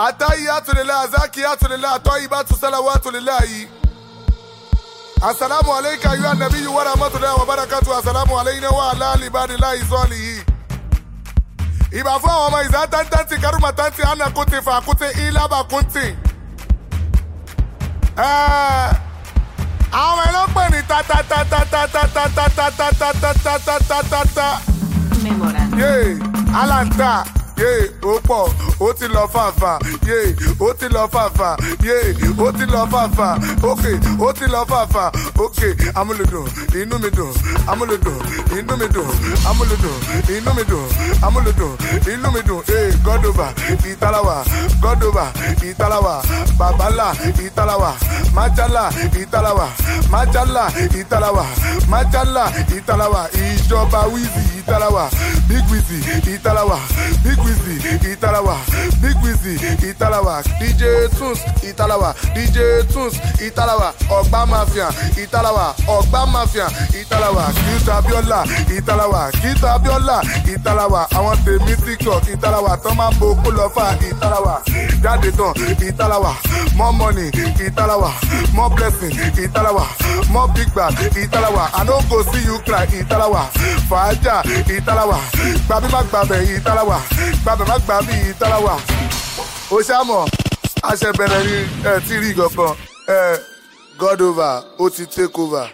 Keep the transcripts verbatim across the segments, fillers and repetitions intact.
Atahiyatu lillah, zakiyatu lillah, tayyibatu salawatu lillahi. Assalamu alayka ayyuhan nabiyyu wa rahmatullahi wa barakatuh. Assalamu alayna wa ala ibadillahi salihin. Ìbà fún àwọn ọmọ ìzá tántánti kárùmà tántì àná kùtì fà kùtì ìlàbà kùtì. Àwọn ẹ̀rọ pè ní tatatatatatatatatatatatatatata. Memorando. Yeah, Alanta. Yeah, ó pọ̀, ó ti lọ fàfà. Yeah, ó ti lọ fàfà. Yeah, ó ti lọ fàfà. Okay, ó ti lọ fàfà. Okay, amúlùdùn, inú mi dùn. Amúlùdùn, inú mi dùn. Amúlùdùn, inú mi dùn. Amúlùdùn, inú mi dùn. Hey, God over, Ìtàláwà. God over, Ìtàláwà. Babala, Ìtàláwà. Májálà, Ìtàláwà. Májálà, Ìtàláwà. Májálà, Ìtàláwà. Ìjọba Wizzy, Ìtàláwà. Big Wizzy, Ìtàláwà. Big Wizzy, Ìtàláwà. Big Wizzy, Ìtàláwà. D J Tunes, Ìtàláwà. D J Tunes, Ìtàláwà. Ọ̀gbá Mafia, Ìtàláwà. Ọ̀gbá Mafia, Ìtàláwà. Kíta Abíọ́lá, Ìtàláwà. Kíta Abíọ́lá, Ìtàláwà. Àwọn tèmi TikTok, Ìtàláwà. Tọ́ máa ń bo kó lọ fà, Ìtàláwà. Jáde tán, Ìtàláwà. More money, Ìtàláwà. More blessing, Ìtàláwà. More big bag, Ìtàláwà. I no go see you cry, Ìtàláwà. Fàájà, Ìtàláwà. Gbàbí má gbàbẹ̀, Ìtàláwà. Gbàbẹ̀ má gbàbí, Ìtàláwà. Ó ṣàmọ̀, àṣẹbẹ̀rẹ̀ ni ẹ̀ tí rí gangan. Ẹ God over, ó ti take over.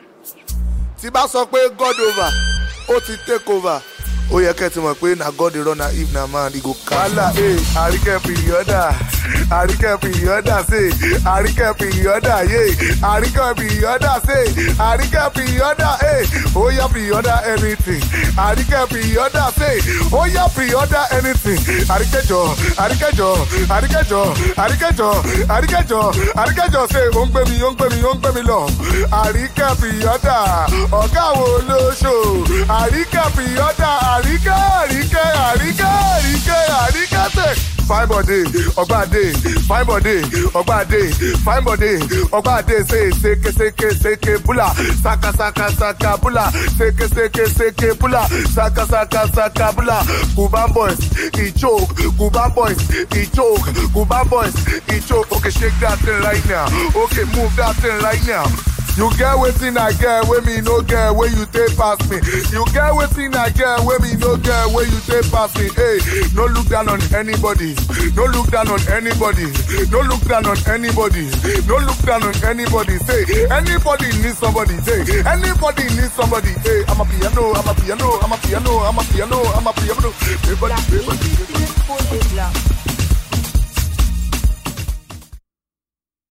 Tí bá sọ pé God over, ó ti take over. Ó yẹ kẹ́ ti mọ̀ pé na God dey run na if na man e go kala. Ee, àríkẹ́ pìrìọ́dà, àríkẹ́ pìrìọ́dà ṣe, àríkẹ́ pìrìọ́dà yé, àríkẹ́ pìrìọ́dà ṣe, àríkẹ́ pìrìọ́dà ee, ó yá pìrìọ́dà anything, àríkẹ́ pìrìọ́dà ṣe, ó yá pìrìọ́dà anything, àríkẹ́jọ, àríkẹ́jọ, àríkẹ́jọ, àríkẹ́jọ, àríkẹ́jọ, àríkẹ́jọ ṣe, ó ń gbé mi, ó ń gbé mi, ó ń gbé mi lọ, àríkẹ́ pìrìọ́dà, ọ̀gá wo ló ṣò, àríkẹ́ pìrìọ́dà. Àríkẹ́, àríkẹ́, àríkẹ́, àríkẹ́, àríkẹ́ tẹ̀. Fine body, Ọgbàdé, fine body, Ọgbàdé, fine body, Ọgbàdé, say, seke, seke, seke, bula, saka, saka, saka, bula, seke, seke, seke, bula, saka, saka, saka, bula. Cuban boys, he choke, Cuban boys, he choke, Cuban boys, he choke. Okay, shake that thing right now. Okay, move that thing right now. You get wetin I get, wey me no get, wey you take pass me. You get wetin I get, wey me no get, wey you take pass me. Hey, no look down on anybody. No look down on anybody. No look down on anybody. No look down on anybody. Say, anybody needs somebody. Say, anybody needs somebody. Hey, I'm a piano, I'm a piano, I'm a piano, I'm a piano, I'm a piano. Everybody, everybody.